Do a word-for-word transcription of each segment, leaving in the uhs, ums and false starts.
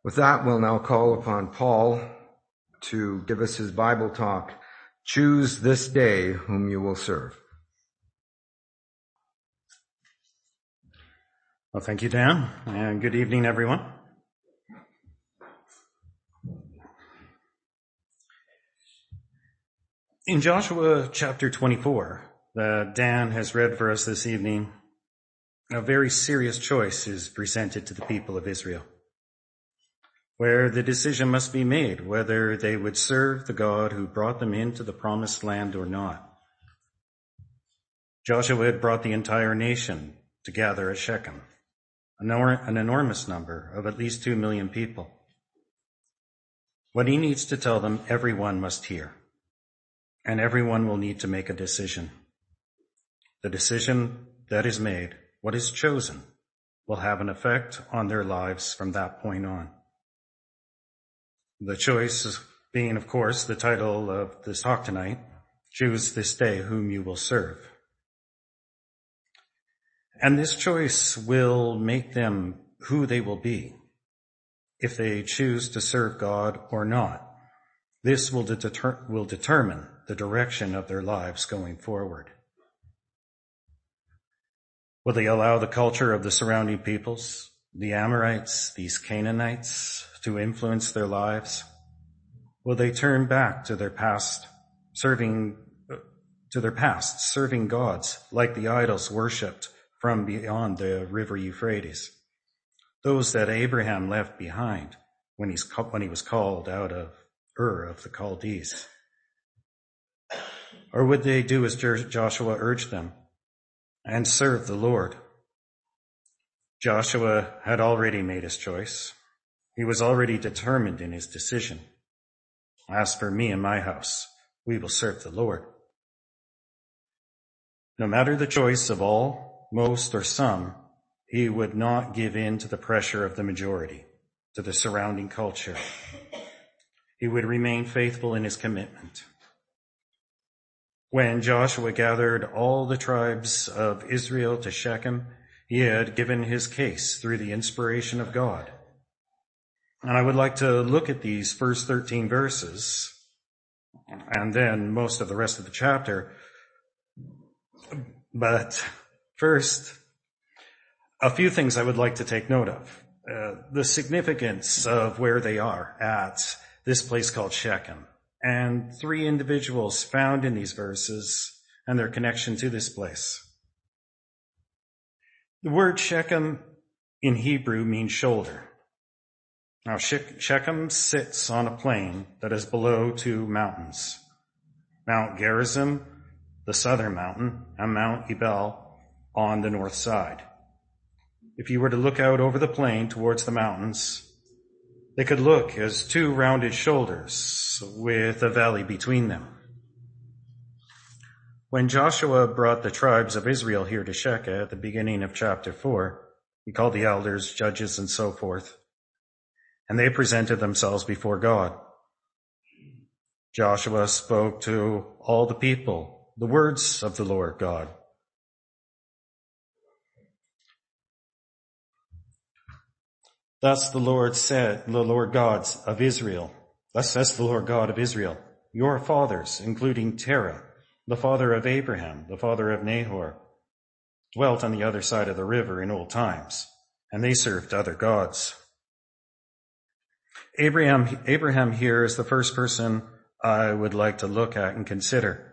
With that, we'll now call upon Paul to give us his Bible talk, Choose This Day Whom You Will Serve. Well, thank you, Dan, and good evening, everyone. In Joshua chapter twenty-four, that Dan has read for us this evening, a very serious choice is presented to the people of Israel, where the decision must be made whether they would serve the God who brought them into the promised land or not. Joshua had brought the entire nation to gather at Shechem, an enormous number of at least two million people. What he needs to tell them, everyone must hear, and everyone will need to make a decision. The decision that is made, what is chosen, will have an effect on their lives from that point on. The choice being, of course, the title of this talk tonight, Choose This Day Whom You Will Serve. And this choice will make them who they will be, if they choose to serve God or not. This will, deter- will determine the direction of their lives going forward. Will they allow the culture of the surrounding peoples, the Amorites, these Canaanites, to influence their lives? Will they turn back to their past, serving, to their past, serving gods like the idols worshipped from beyond the river Euphrates, those that Abraham left behind when, he's, when he was called out of Ur of the Chaldees? Or would they do as Joshua urged them and serve the Lord? Joshua had already made his choice. He was already determined in his decision. As for me and my house, we will serve the Lord. No matter the choice of all, most, or some, he would not give in to the pressure of the majority, to the surrounding culture. He would remain faithful in his commitment. When Joshua gathered all the tribes of Israel to Shechem, he had given his case through the inspiration of God. And I would like to look at these first thirteen verses and then most of the rest of the chapter. But first, a few things I would like to take note of. Uh, the significance of where they are at this place called Shechem, and three individuals found in these verses and their connection to this place. The word Shechem in Hebrew means shoulder. Now, Shechem sits on a plain that is below two mountains, Mount Gerizim, the southern mountain, and Mount Ebal on the north side. If you were to look out over the plain towards the mountains, they could look as two rounded shoulders with a valley between them. When Joshua brought the tribes of Israel here to Shechem at the beginning of chapter four, he called the elders, judges, and so forth, and they presented themselves before God. Joshua spoke to all the people the words of the Lord God. Thus the Lord said, the Lord God of Israel, thus says the Lord God of Israel, your fathers, including Terah, the father of Abraham, the father of Nahor, dwelt on the other side of the river in old times, and they served other gods. Abraham, Abraham here is the first person I would like to look at and consider.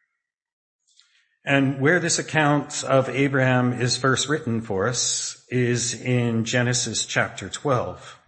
And where this account of Abraham is first written for us is in Genesis chapter twelve.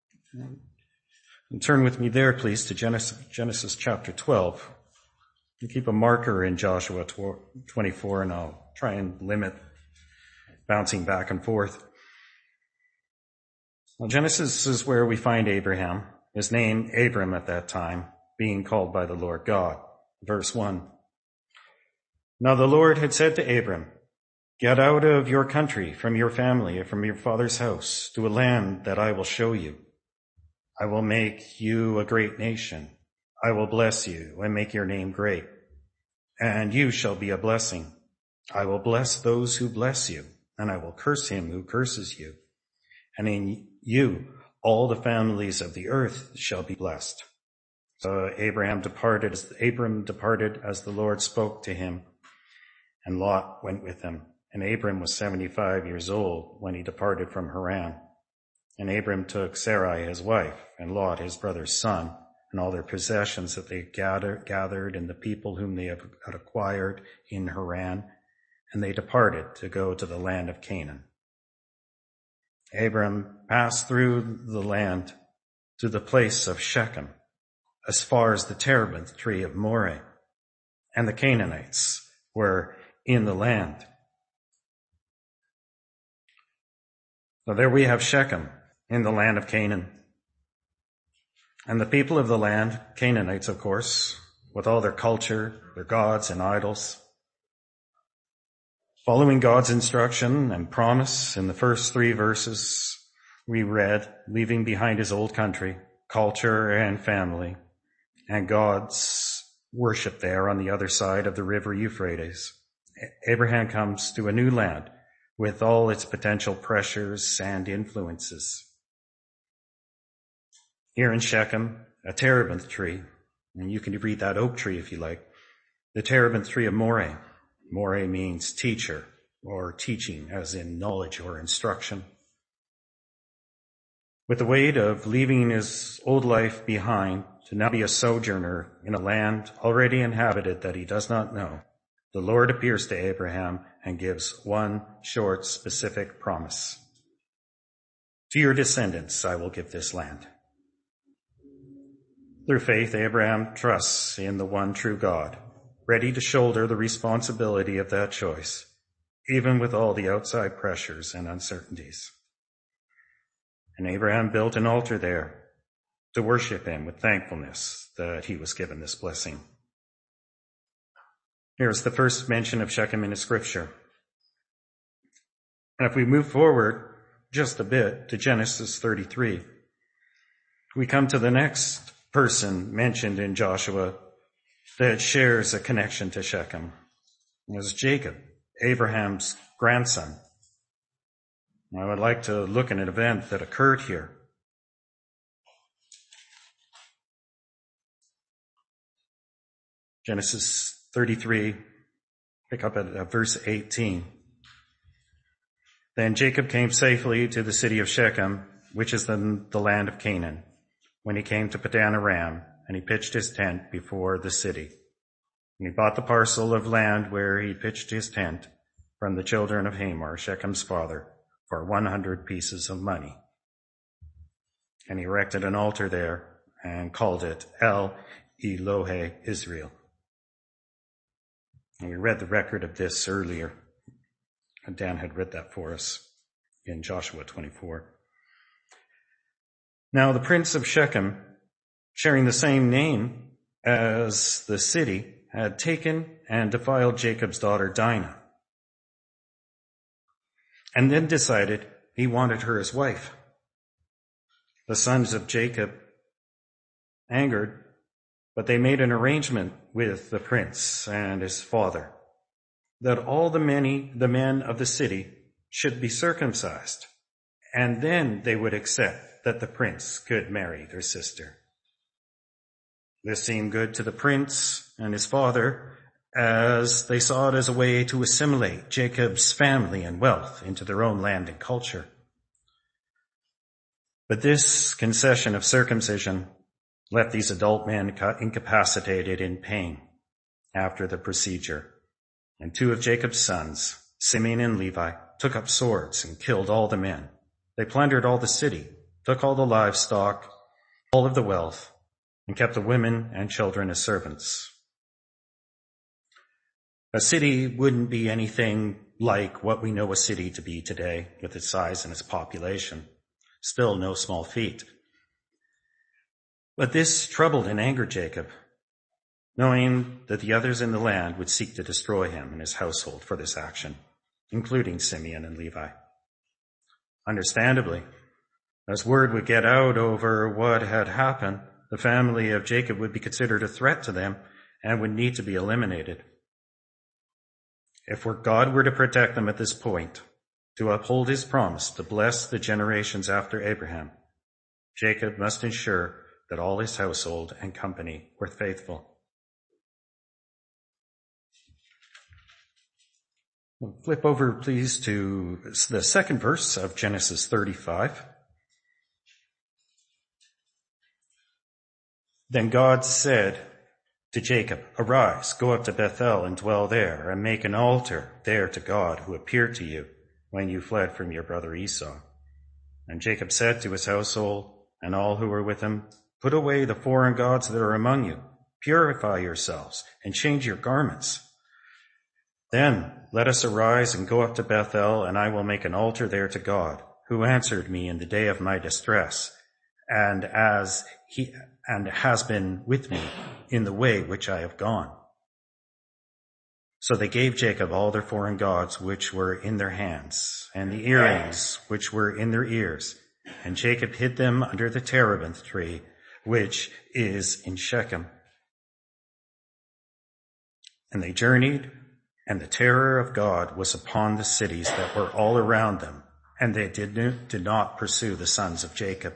And turn with me there, please, to Genesis, Genesis chapter twelve. You keep a marker in Joshua twenty-four, and I'll try and limit bouncing back and forth. Well, Genesis is where we find Abraham, his name Abram at that time, being called by the Lord God. Verse one. Now the Lord had said to Abram, get out of your country, from your family, and from your father's house, to a land that I will show you. I will make you a great nation. I will bless you and make your name great, and you shall be a blessing. I will bless those who bless you, and I will curse him who curses you. And in you all the families of the earth shall be blessed. So Abraham departed, Abram departed as the Lord spoke to him, and Lot went with him. And Abram was seventy-five years old when he departed from Haran. And Abram took Sarai his wife, and Lot his brother's son, and all their possessions that they gathered, gathered and the people whom they had acquired in Haran, and they departed to go to the land of Canaan. Abram passed through the land to the place of Shechem, as far as the terebinth tree of Moreh, and the Canaanites were in the land. So there we have Shechem in the land of Canaan. And the people of the land, Canaanites, of course, with all their culture, their gods and idols, following God's instruction and promise in the first three verses we read, leaving behind his old country, culture and family, and God's worship there on the other side of the river Euphrates. Abraham comes to a new land with all its potential pressures and influences. Here in Shechem, a terebinth tree, and you can read that oak tree if you like, the terebinth tree of Moreh. Moreh means teacher or teaching, as in knowledge or instruction. With the weight of leaving his old life behind to now be a sojourner in a land already inhabited that he does not know, the Lord appears to Abraham and gives one short, specific promise. To your descendants I will give this land. Through faith, Abraham trusts in the one true God, ready to shoulder the responsibility of that choice, even with all the outside pressures and uncertainties. And Abraham built an altar there to worship him with thankfulness that he was given this blessing. Here's the first mention of Shechem in the scripture. And if we move forward just a bit to Genesis thirty-three, we come to the next person mentioned in Joshua that shares a connection to Shechem. It was Jacob, Abraham's grandson. I would like to look at an event that occurred here. Genesis thirty-three, pick up at verse eighteen. Then Jacob came safely to the city of Shechem, which is in the land of Canaan, when he came to Padan Aram, and he pitched his tent before the city. And he bought the parcel of land where he pitched his tent from the children of Hamor, Shechem's father, for one hundred pieces of money. And he erected an altar there and called it El Elohe Israel. And we read the record of this earlier. And Dan had read that for us in Joshua twenty-four. Now the prince of Shechem, sharing the same name as the city, had taken and defiled Jacob's daughter Dinah, and then decided he wanted her as wife. The sons of Jacob angered, but they made an arrangement with the prince and his father that all the many, the men of the city should be circumcised, and then they would accept that the prince could marry their sister. This seemed good to the prince and his father, as they saw it as a way to assimilate Jacob's family and wealth into their own land and culture. But this concession of circumcision left these adult men incapacitated in pain after the procedure. And two of Jacob's sons, Simeon and Levi, took up swords and killed all the men. They plundered all the city, took all the livestock, all of the wealth, and kept the women and children as servants. A city wouldn't be anything like what we know a city to be today, with its size and its population. Still no small feat. But this troubled and angered Jacob, knowing that the others in the land would seek to destroy him and his household for this action, including Simeon and Levi. Understandably, as word would get out over what had happened, the family of Jacob would be considered a threat to them and would need to be eliminated. If God were to protect them at this point, to uphold his promise to bless the generations after Abraham, Jacob must ensure that all his household and company were faithful. Flip over, please, to the second verse of Genesis thirty-five. Then God said to Jacob, "Arise, go up to Bethel and dwell there, and make an altar there to God who appeared to you when you fled from your brother Esau." And Jacob said to his household and all who were with him, "Put away the foreign gods that are among you. Purify yourselves and change your garments. Then let us arise and go up to Bethel, and I will make an altar there to God, who answered me in the day of my distress, and as he and has been with me in the way which I have gone." So they gave Jacob all their foreign gods which were in their hands, and the earrings which were in their ears, and Jacob hid them under the terebinth tree, which is in Shechem. And they journeyed, and the terror of God was upon the cities that were all around them, and they did, did not pursue the sons of Jacob.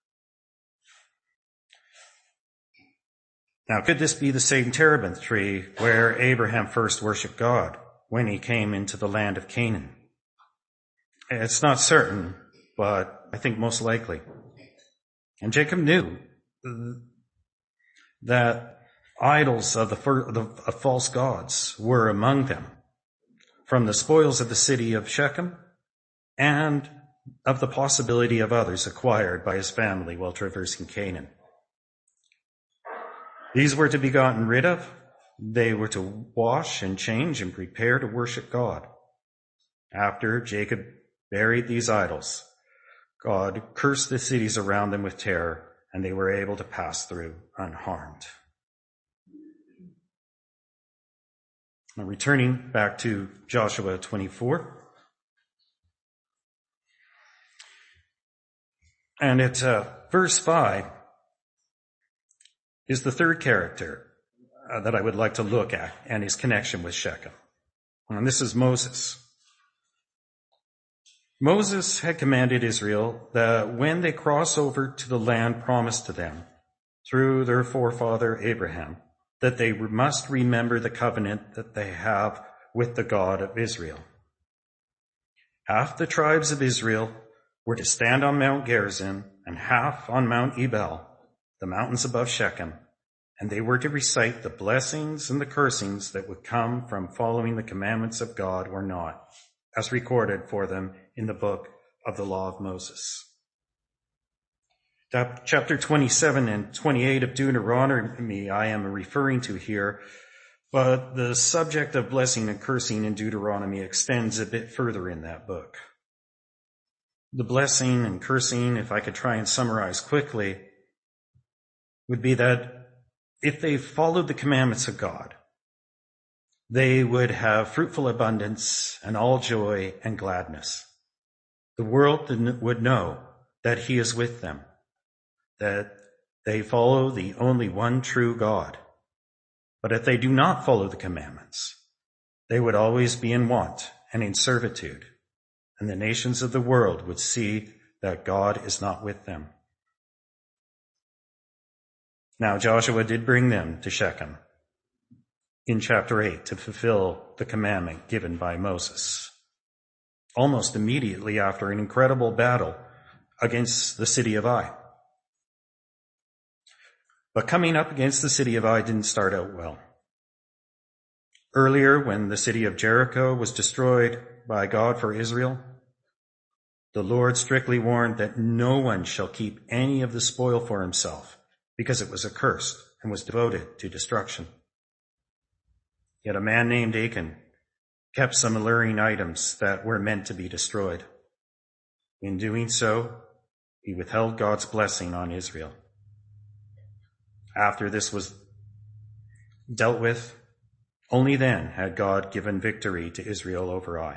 Now, could this be the same terebinth tree where Abraham first worshipped God when he came into the land of Canaan? It's not certain, but I think most likely. And Jacob knew that idols of the, fir- the of false gods were among them, from the spoils of the city of Shechem and of the possibility of others acquired by his family while traversing Canaan. These were to be gotten rid of. They were to wash and change and prepare to worship God. After Jacob buried these idols, God cursed the cities around them with terror, and they were able to pass through unharmed. Now, returning back to Joshua twenty-four. And at uh, verse five is the third character uh, that I would like to look at, and his connection with Shechem. And this is Moses. Moses had commanded Israel that when they cross over to the land promised to them through their forefather Abraham, that they must remember the covenant that they have with the God of Israel. Half the tribes of Israel were to stand on Mount Gerizim and half on Mount Ebal, the mountains above Shechem, and they were to recite the blessings and the cursings that would come from following the commandments of God or not, as recorded for them in the book of the law of Moses. Chapter twenty-seven and twenty-eight of Deuteronomy I am referring to here, but the subject of blessing and cursing in Deuteronomy extends a bit further in that book. The blessing and cursing, if I could try and summarize quickly, would be that if they followed the commandments of God, they would have fruitful abundance and all joy and gladness. The world would know that he is with them, that they follow the only one true God. But if they do not follow the commandments, they would always be in want and in servitude, and the nations of the world would see that God is not with them. Now Joshua did bring them to Shechem in chapter eight to fulfill the commandment given by Moses, almost immediately after an incredible battle against the city of Ai. But coming up against the city of Ai didn't start out well. Earlier, when the city of Jericho was destroyed by God for Israel, the Lord strictly warned that no one shall keep any of the spoil for himself, because it was accursed and was devoted to destruction. Yet a man named Achan kept some alluring items that were meant to be destroyed. In doing so, he withheld God's blessing on Israel. After this was dealt with, only then had God given victory to Israel over Ai.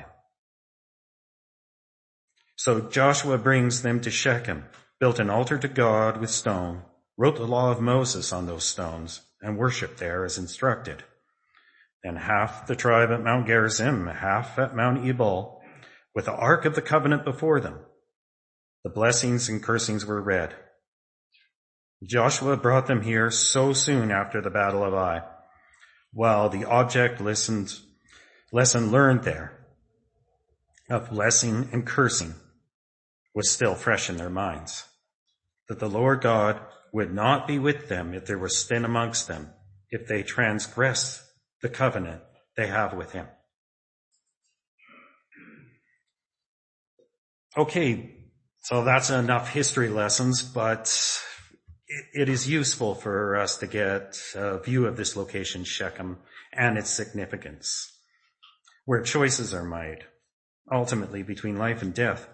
So Joshua brings them to Shechem, built an altar to God with stone, wrote the law of Moses on those stones, and worshiped there as instructed. Then half the tribe at Mount Gerizim, half at Mount Ebal, with the ark of the covenant before them. The blessings and cursings were read, Joshua brought them here so soon after the Battle of Ai, while the object listened, lesson learned there of blessing and cursing was still fresh in their minds, that the Lord God would not be with them if there was sin amongst them, if they transgress the covenant they have with him. Okay, so that's enough history lessons, but it is useful for us to get a view of this location, Shechem, and its significance, where choices are made, ultimately between life and death.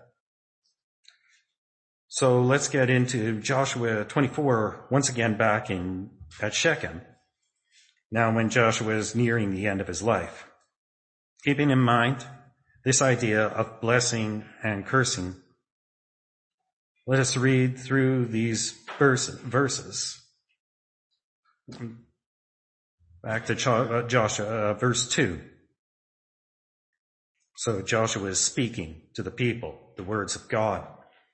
So let's get into Joshua twenty-four, once again back in at Shechem, now when Joshua is nearing the end of his life. Keeping in mind this idea of blessing and cursing, let us read through these verses. Back to Joshua, uh, verse two. So Joshua is speaking to the people, the words of God.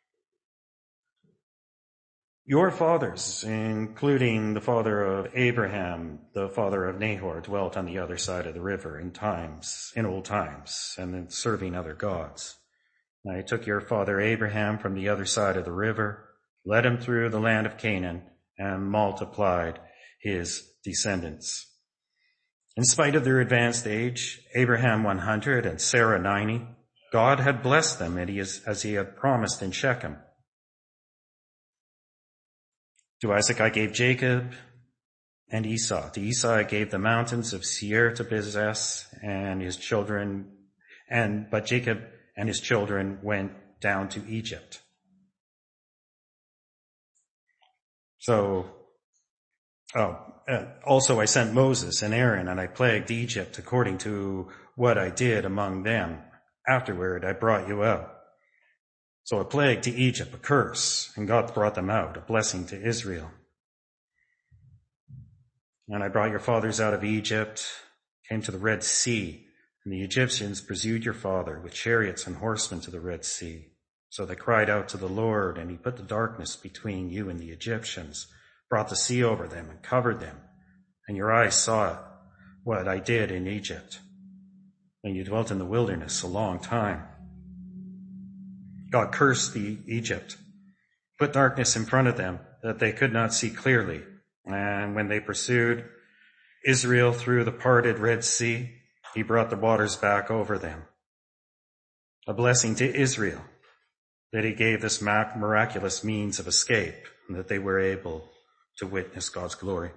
Your fathers, including the father of Abraham, the father of Nahor, dwelt on the other side of the river in times, in old times, and then serving other gods. I took your father Abraham from the other side of the river, led him through the land of Canaan, and multiplied his descendants. In spite of their advanced age, Abraham one hundred and Sarah ninety, God had blessed them as he had promised in Shechem. To Isaac I gave Jacob and Esau. To Esau I gave the mountains of Seir to possess, and his children, and but Jacob and his children went down to Egypt. So, oh, uh, also I sent Moses and Aaron, and I plagued Egypt according to what I did among them. Afterward I brought you out. So a plague to Egypt, a curse, and God brought them out, a blessing to Israel. And I brought your fathers out of Egypt, came to the Red Sea, and the Egyptians pursued your father with chariots and horsemen to the Red Sea. So they cried out to the Lord, and he put the darkness between you and the Egyptians, brought the sea over them and covered them. And your eyes saw what I did in Egypt. And you dwelt in the wilderness a long time. God cursed the Egypt, put darkness in front of them that they could not see clearly. And when they pursued Israel through the parted Red Sea, he brought the waters back over them. A blessing to Israel that he gave this miraculous means of escape and that they were able to witness God's glory.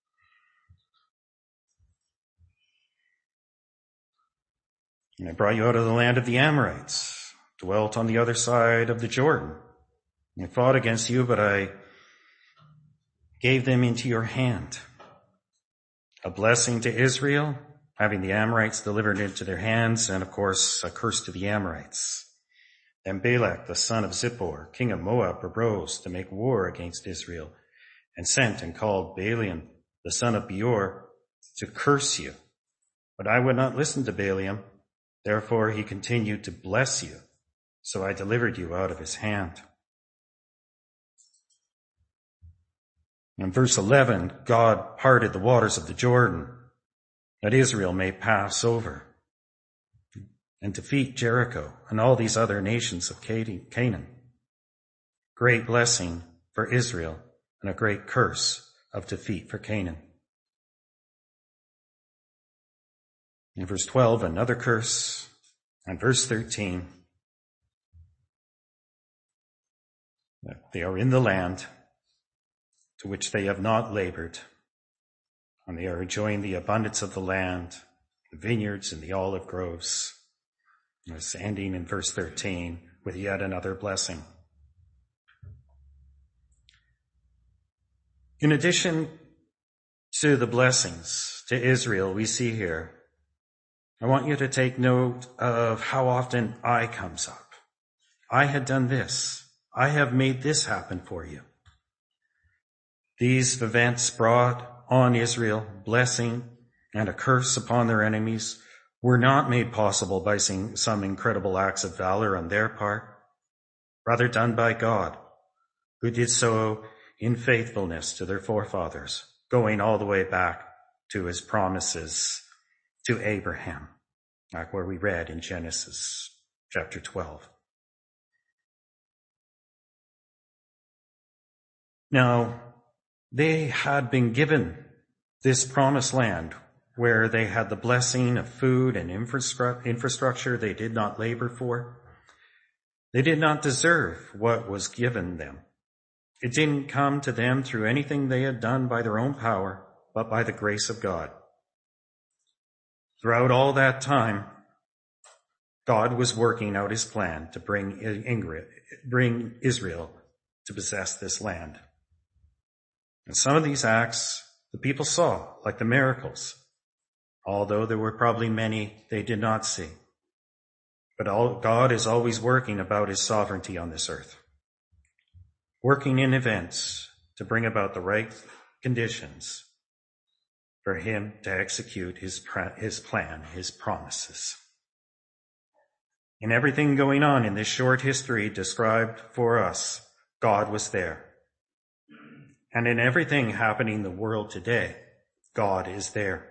And I brought you out of the land of the Amorites, dwelt on the other side of the Jordan. I fought against you, but I gave them into your hand. A blessing to Israel, having the Amorites delivered into their hands, and of course, a curse to the Amorites. Then Balak, the son of Zippor, king of Moab, arose to make war against Israel, and sent and called Balaam, the son of Beor, to curse you. But I would not listen to Balaam. Therefore he continued to bless you. So I delivered you out of his hand. In verse eleven, God parted the waters of the Jordan, that Israel may pass over and defeat Jericho and all these other nations of Canaan. Great blessing for Israel and a great curse of defeat for Canaan. In verse twelve, another curse. And verse thirteen, they are in the land to which they have not labored, and they are enjoying the abundance of the land, the vineyards and the olive groves. And it's ending in verse thirteen with yet another blessing. In addition to the blessings to Israel we see here, I want you to take note of how often I comes up. I had done this. I have made this happen for you. These events brought on Israel blessing and a curse upon their enemies were not made possible by some incredible acts of valor on their part, rather done by God, who did so in faithfulness to their forefathers, going all the way back to his promises to Abraham, like where we read in Genesis chapter twelve. Now, they had been given this promised land where they had the blessing of food and infrastructure they did not labor for. They did not deserve what was given them. It didn't come to them through anything they had done by their own power, but by the grace of God. Throughout all that time, God was working out his plan to bring Ingrid, bring Israel to possess this land. And some of these acts the people saw, like the miracles, although there were probably many they did not see. But all, God is always working about his sovereignty on this earth, working in events to bring about the right conditions for him to execute his, his plan, his promises. In everything going on in this short history described for us, God was there. And in everything happening in the world today, God is there.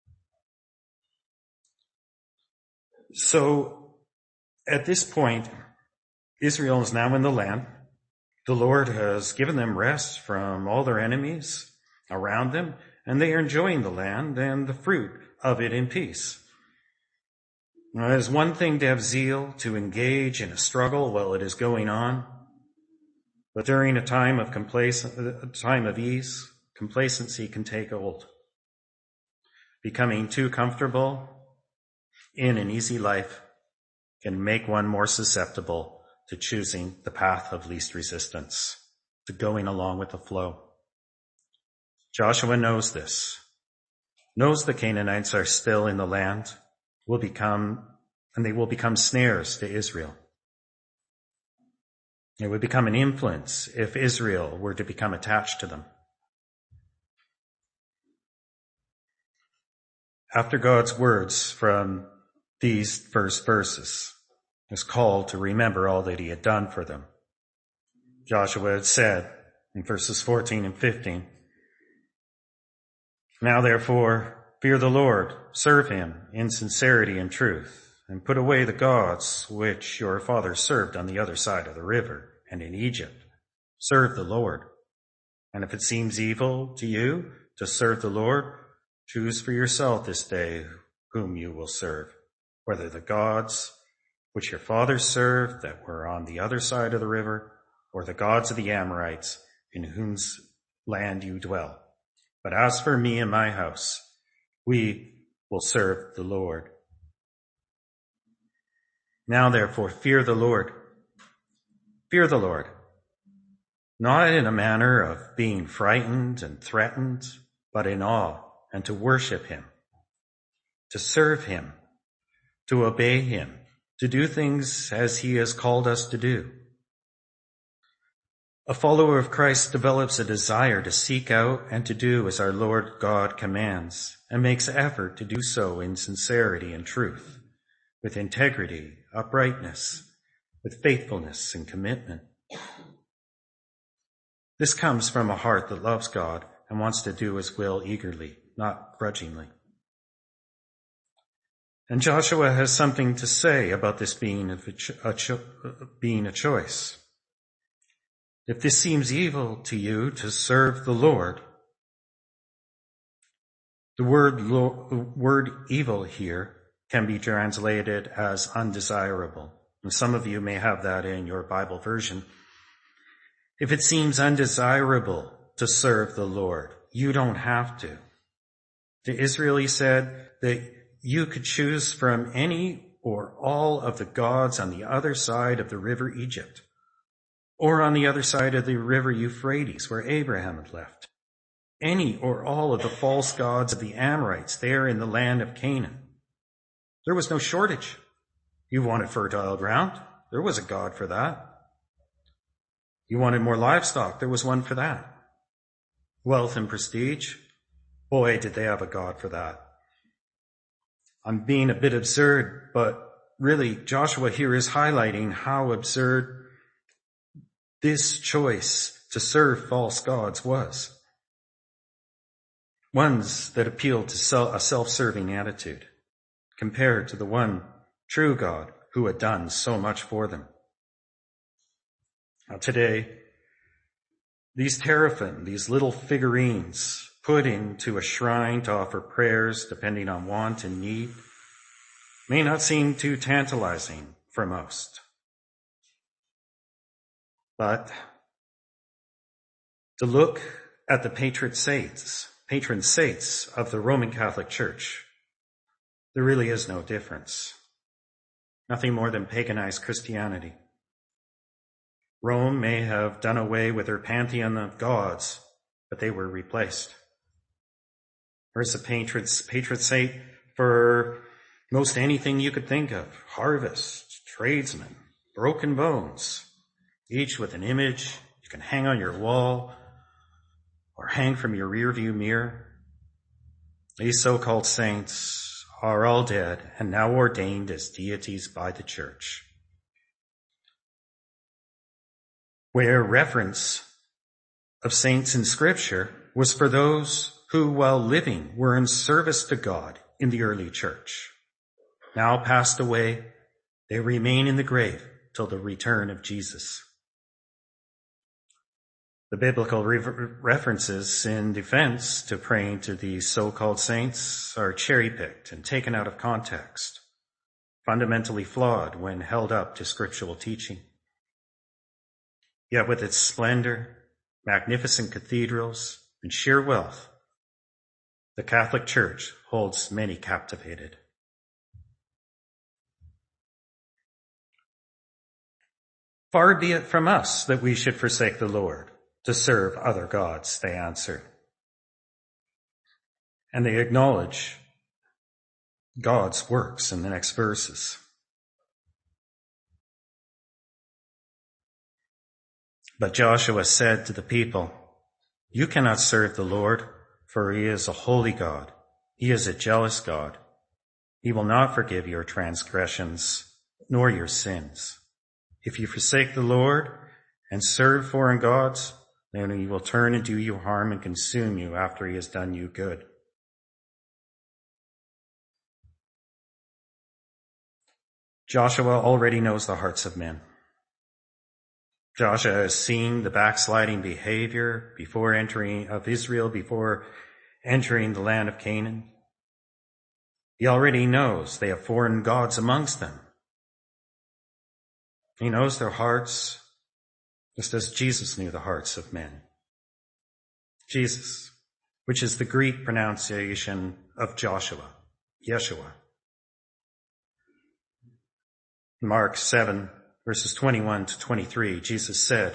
So at this point, Israel is now in the land. The Lord has given them rest from all their enemies around them, and they are enjoying the land and the fruit of it in peace. Now, it is one thing to have zeal, to engage in a struggle while it is going on, but during a time of complacent, a time of ease, complacency can take hold. Becoming too comfortable in an easy life can make one more susceptible to choosing the path of least resistance, to going along with the flow. Joshua knows this, knows the Canaanites are still in the land, will become, and they will become snares to Israel. It would become an influence if Israel were to become attached to them. After God's words from these first verses, is called to remember all that he had done for them. Joshua had said in verses fourteen and fifteen, "Now therefore, fear the Lord, serve him in sincerity and truth, and put away the gods which your fathers served on the other side of the river and in Egypt. Serve the Lord. And if it seems evil to you to serve the Lord, choose for yourself this day whom you will serve, whether the gods which your fathers served that were on the other side of the river, or the gods of the Amorites in whose land you dwell. But as for me and my house, we will serve the Lord. Now therefore, fear the Lord. Fear the Lord, not in a manner of being frightened and threatened, but in awe, and to worship him, to serve him, to obey him, to do things as he has called us to do. A follower of Christ develops a desire to seek out and to do as our Lord God commands, and makes effort to do so in sincerity and truth, with integrity, uprightness, with faithfulness and commitment. This comes from a heart that loves God and wants to do his will eagerly, not grudgingly. And Joshua has something to say about this being a, cho- a, cho- being a choice. If this seems evil to you to serve the Lord, the word, lo- the word evil here can be translated as undesirable. And some of you may have that in your Bible version. If it seems undesirable to serve the Lord, you don't have to. To Israel, he said that you could choose from any or all of the gods on the other side of the river Egypt, or on the other side of the river Euphrates, where Abraham had left. Any or all of the false gods of the Amorites there in the land of Canaan. There was no shortage. You wanted fertile ground? There was a god for that. You wanted more livestock? There was one for that. Wealth and prestige? Boy, did they have a god for that. I'm being a bit absurd, but really Joshua here is highlighting how absurd this choice to serve false gods was. Ones that appealed to a self-serving attitude compared to the one true God who had done so much for them. Now today, these teraphim, these little figurines put into a shrine to offer prayers depending on want and need, may not seem too tantalizing for most. But to look at the patron saints, patron saints of the Roman Catholic Church, there really is no difference. Nothing more than paganized Christianity. Rome may have done away with her pantheon of gods, but they were replaced. Where's the patron, patron saint for most anything you could think of? Harvest, tradesmen, broken bones, each with an image you can hang on your wall or hang from your rearview mirror. These so-called saints are all dead and now ordained as deities by the church. Where reference of saints in Scripture was for those who, while living, were in service to God in the early church. Now passed away, they remain in the grave till the return of Jesus. The biblical re- references in defense to praying to these so-called saints are cherry-picked and taken out of context, fundamentally flawed when held up to scriptural teaching. Yet with its splendor, magnificent cathedrals, and sheer wealth, the Catholic Church holds many captivated. Far be it from us that we should forsake the Lord to serve other gods, they answer. And they acknowledge God's works in the next verses. But Joshua said to the people, "You cannot serve the Lord, for he is a holy God. He is a jealous God. He will not forgive your transgressions nor your sins. If you forsake the Lord and serve foreign gods, then he will turn and do you harm and consume you after he has done you good." Joshua already knows the hearts of men. Joshua has seen the backsliding behavior before entering of Israel, before entering the land of Canaan. He already knows they have foreign gods amongst them. He knows their hearts, just as Jesus knew the hearts of men. Jesus, which is the Greek pronunciation of Joshua, Yeshua. Mark seven, verses twenty-one to twenty-three, Jesus said,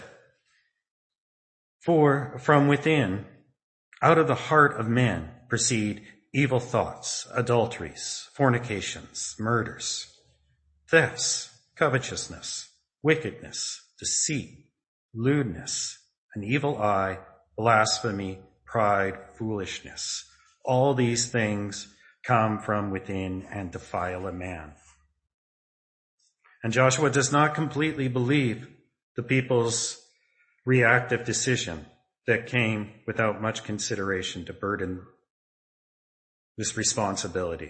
"For from within, out of the heart of men, proceed evil thoughts, adulteries, fornications, murders, thefts, covetousness, wickedness, deceit, lewdness, an evil eye, blasphemy, pride, foolishness. All these things come from within and defile a man." And Joshua does not completely believe the people's reactive decision that came without much consideration to burden this responsibility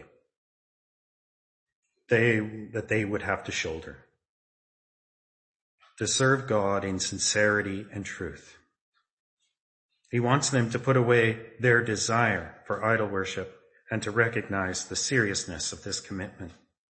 they, that they would have to shoulder, to serve God in sincerity and truth. He wants them to put away their desire for idol worship and to recognize the seriousness of this commitment.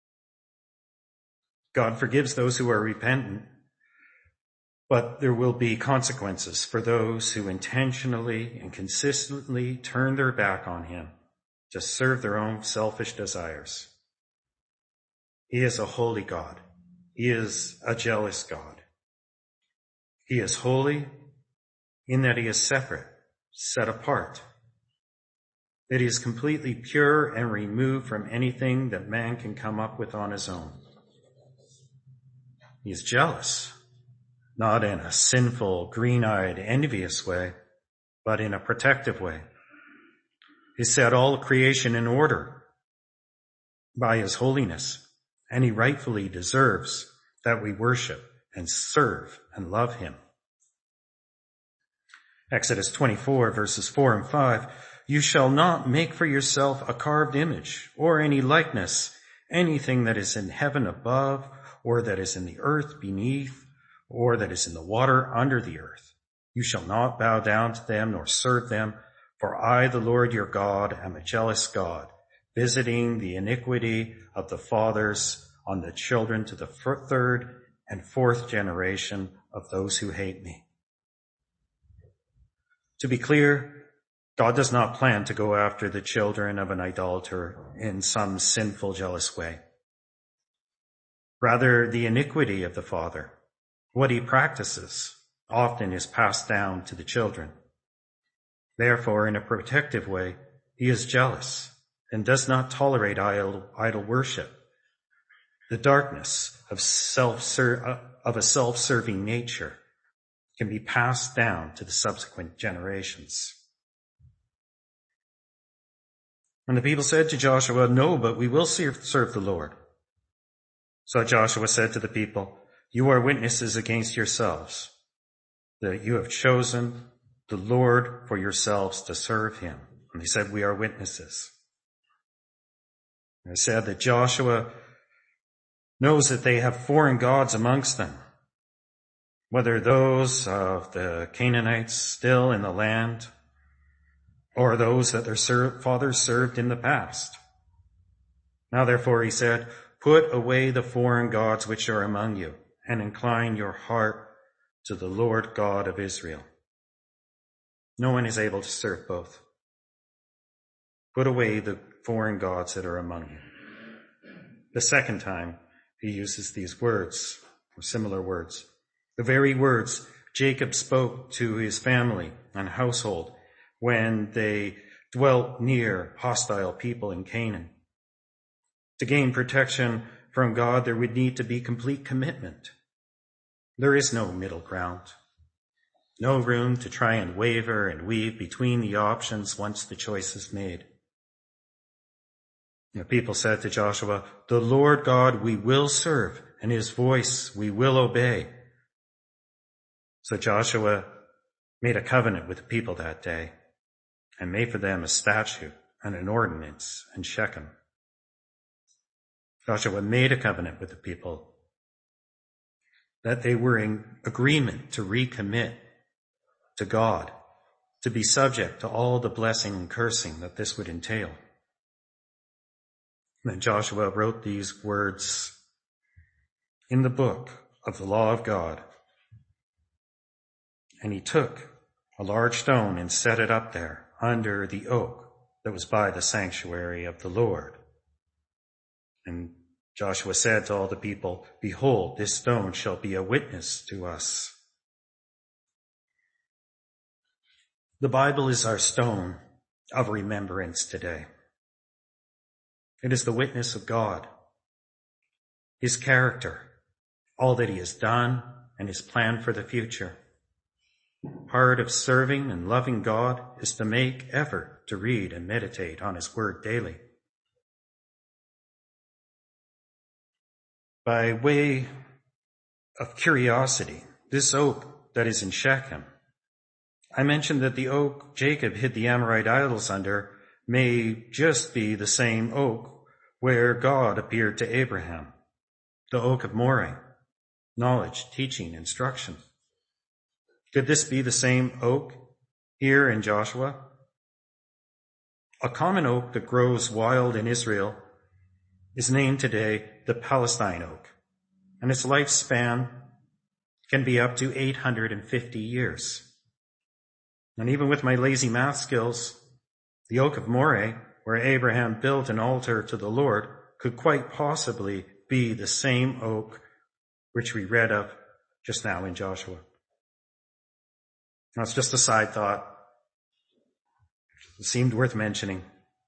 God forgives those who are repentant, but there will be consequences for those who intentionally and consistently turn their back on him to serve their own selfish desires. He is a holy God. He is a jealous God. He is holy in that he is separate, set apart, that he is completely pure and removed from anything that man can come up with on his own. He is jealous, not in a sinful, green-eyed, envious way, but in a protective way. He set all creation in order by his holiness, and he rightfully deserves that we worship and serve and love him. Exodus twenty-four, verses four and five, you shall not make for yourself a carved image or any likeness, anything that is in heaven above, or that is in the earth beneath, or that is in the water under the earth. You shall not bow down to them nor serve them, for I, the Lord your God, am a jealous God, visiting the iniquity of the fathers on the children to the third and fourth generation of those who hate me. To be clear, God does not plan to go after the children of an idolater in some sinful, jealous way. Rather, the iniquity of the father, what he practices, often is passed down to the children. Therefore, in a protective way, he is jealous and does not tolerate idol, idol worship. The darkness of self of a self-serving nature can be passed down to the subsequent generations. And the people said to Joshua, no, but we will serve, serve the Lord. So Joshua said to the people, you are witnesses against yourselves that you have chosen the Lord for yourselves to serve him. And they said, we are witnesses. And it said that Joshua knows that they have foreign gods amongst them, whether those of the Canaanites still in the land or those that their fathers served in the past. Now therefore, he said, put away the foreign gods which are among you and incline your heart to the Lord God of Israel. No one is able to serve both. Put away the foreign gods that are among you. The second time, he uses these words, or similar words, the very words Jacob spoke to his family and household when they dwelt near hostile people in Canaan. To gain protection from God, there would need to be complete commitment. There is no middle ground, no room to try and waver and weave between the options once the choice is made. The people said to Joshua, the Lord God we will serve, and his voice we will obey. So Joshua made a covenant with the people that day and made for them a statute and an ordinance in Shechem. Joshua made a covenant with the people that they were in agreement to recommit to God, to be subject to all the blessing and cursing that this would entail. Then Joshua wrote these words in the book of the law of God. And he took a large stone and set it up there under the oak that was by the sanctuary of the Lord. And Joshua said to all the people, behold, this stone shall be a witness to us. The Bible is our stone of remembrance today. It is the witness of God, his character, all that he has done and his plan for the future. Part of serving and loving God is to make effort to read and meditate on his word daily. By way of curiosity, this oak that is in Shechem, I mentioned that the oak Jacob hid the Amorite idols under may just be the same oak where God appeared to Abraham, the oak of Moreh, knowledge, teaching, instruction. Could this be the same oak here in Joshua? A common oak that grows wild in Israel is named today the Palestine oak, and its lifespan can be up to eight hundred fifty years. And even with my lazy math skills, the oak of Moreh, where Abraham built an altar to the Lord, could quite possibly be the same oak which we read of just now in Joshua. That's just a side thought. It seemed worth mentioning.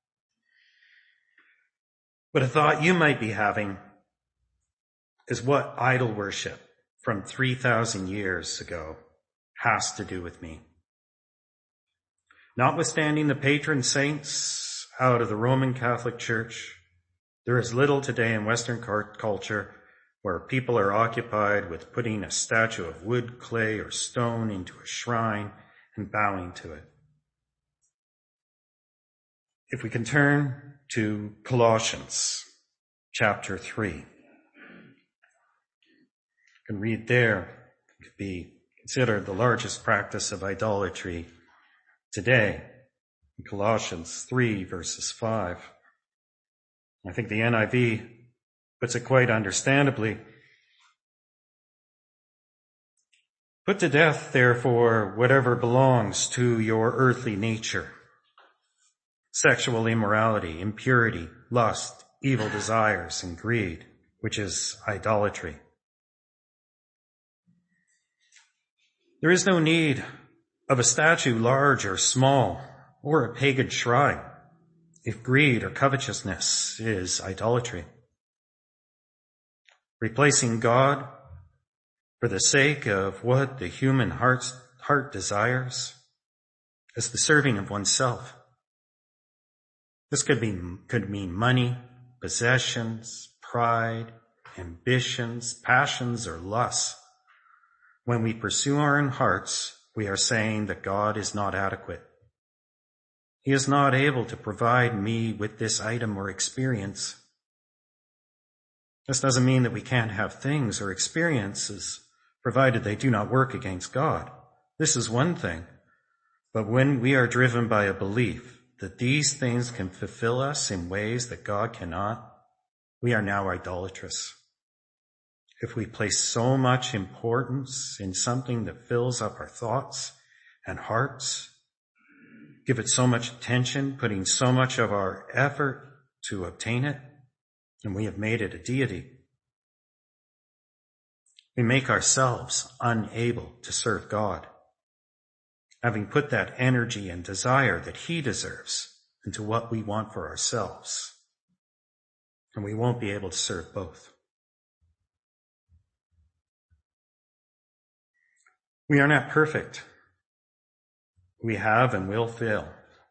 But a thought you might be having is what idol worship from three thousand years ago has to do with me. Notwithstanding the patron saints out of the Roman Catholic Church, there is little today in Western culture where people are occupied with putting a statue of wood, clay, or stone into a shrine and bowing to it. If we can turn to Colossians chapter three, you can read there, it could be considered the largest practice of idolatry today. In Colossians three, verses five. I think the N I V puts it quite understandably. Put to death, therefore, whatever belongs to your earthly nature: sexual immorality, impurity, lust, evil desires, and greed, which is idolatry. There is no need of a statue large or small, or a pagan shrine, if greed or covetousness is idolatry. Replacing God for the sake of what the human heart's, heart desires is the serving of oneself. This could be, could mean money, possessions, pride, ambitions, passions, or lusts. When we pursue our own hearts, we are saying that God is not adequate. He is not able to provide me with this item or experience. This doesn't mean that we can't have things or experiences, provided they do not work against God. This is one thing. But when we are driven by a belief that these things can fulfill us in ways that God cannot, we are now idolatrous. If we place so much importance in something that fills up our thoughts and hearts, give it so much attention, putting so much of our effort to obtain it, and we have made it a deity, we make ourselves unable to serve God, having put that energy and desire that he deserves into what we want for ourselves. And we won't be able to serve both. We are not perfect. We have and will fail.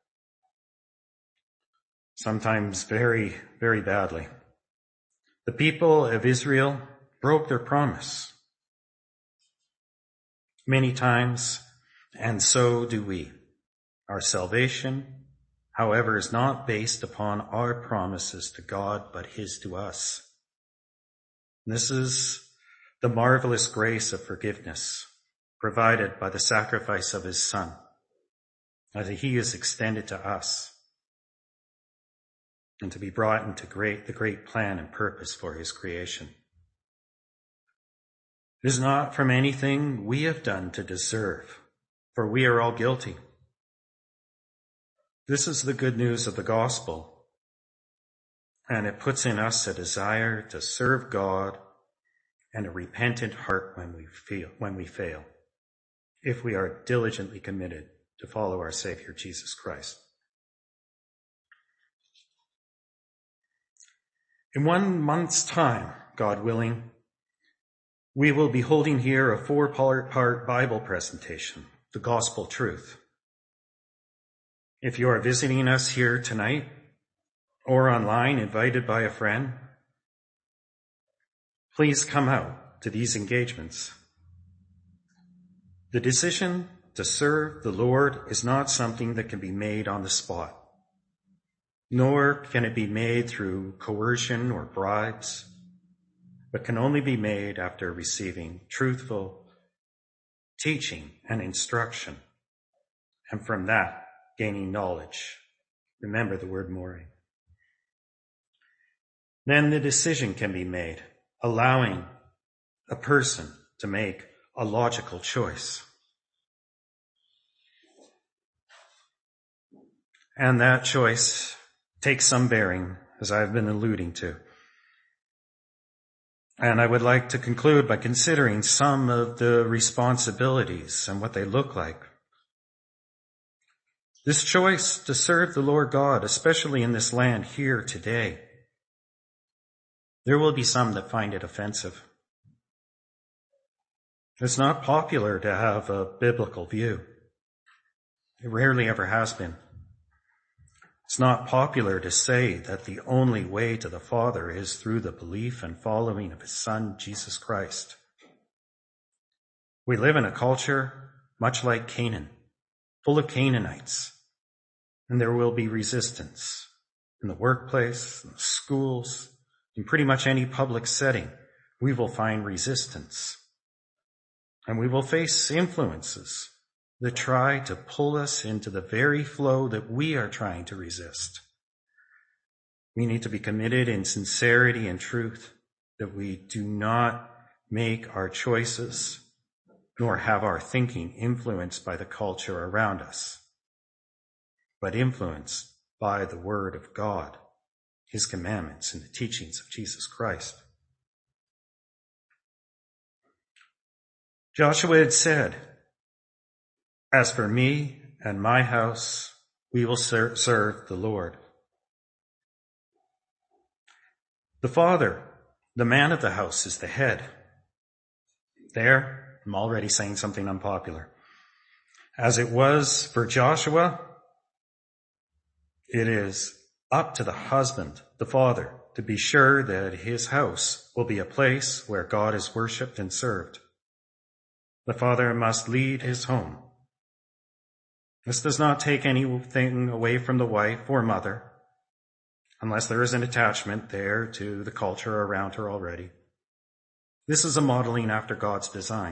Sometimes very, very badly. The people of Israel broke their promise many times, and so do we. Our salvation, however, is not based upon our promises to God, but his to us. This is the marvelous grace of forgiveness provided by the sacrifice of his Son, that he is extended to us, and to be brought into great, the great plan and purpose for his creation. It is not from anything we have done to deserve, for we are all guilty. This is the good news of the gospel, and it puts in us a desire to serve God and a repentant heart when we feel, when we fail, if we are diligently committed to follow our Savior, Jesus Christ. In one month's time, God willing, we will be holding here a four-part Bible presentation, The Gospel Truth. If you are visiting us here tonight or online, invited by a friend, please come out to these engagements. The decision to serve the Lord is not something that can be made on the spot, nor can it be made through coercion or bribes, but can only be made after receiving truthful teaching and instruction, and from that, gaining knowledge. Remember the word mori. Then the decision can be made, allowing a person to make a logical choice. And that choice takes some bearing, as I've been alluding to. And I would like to conclude by considering some of the responsibilities and what they look like. This choice to serve the Lord God, especially in this land here today, there will be some that find it offensive. It's not popular to have a biblical view. It rarely ever has been. It's not popular to say that the only way to the Father is through the belief and following of his Son, Jesus Christ. We live in a culture much like Canaan, full of Canaanites, and there will be resistance in the workplace, in the schools, in pretty much any public setting. We will find resistance, and we will face influences that try to pull us into the very flow that we are trying to resist. We need to be committed in sincerity and truth, that we do not make our choices nor have our thinking influenced by the culture around us, but influenced by the Word of God, His commandments, and the teachings of Jesus Christ. Joshua had said, "As for me and my house, we will ser- serve the Lord." The father, the man of the house, is the head. There, I'm already saying something unpopular. As it was for Joshua, it is up to the husband, the father, to be sure that his house will be a place where God is worshipped and served. The father must lead his home. This does not take anything away from the wife or mother, unless there is an attachment there to the culture around her already. This is a modeling after God's design.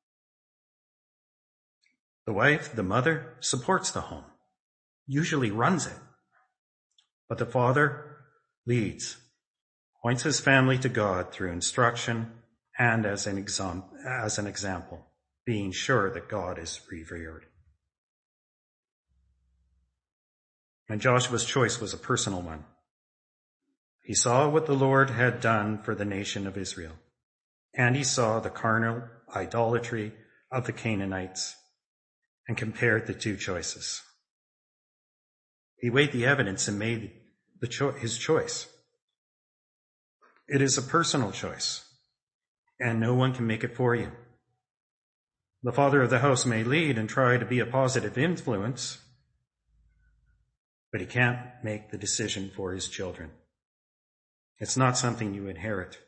The wife, the mother, supports the home, usually runs it. But the father leads, points his family to God through instruction and as an, exam- as an example, being sure that God is revered. And Joshua's choice was a personal one. He saw what the Lord had done for the nation of Israel, and he saw the carnal idolatry of the Canaanites and compared the two choices. He weighed the evidence and made the cho- his choice. It is a personal choice, and no one can make it for you. The father of the house may lead and try to be a positive influence, but he can't make the decision for his children. It's not something you inherit.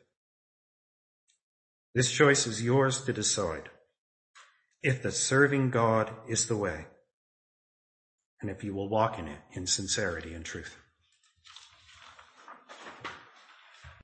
This choice is yours to decide if the serving God is the way, and if you will walk in it in sincerity and truth.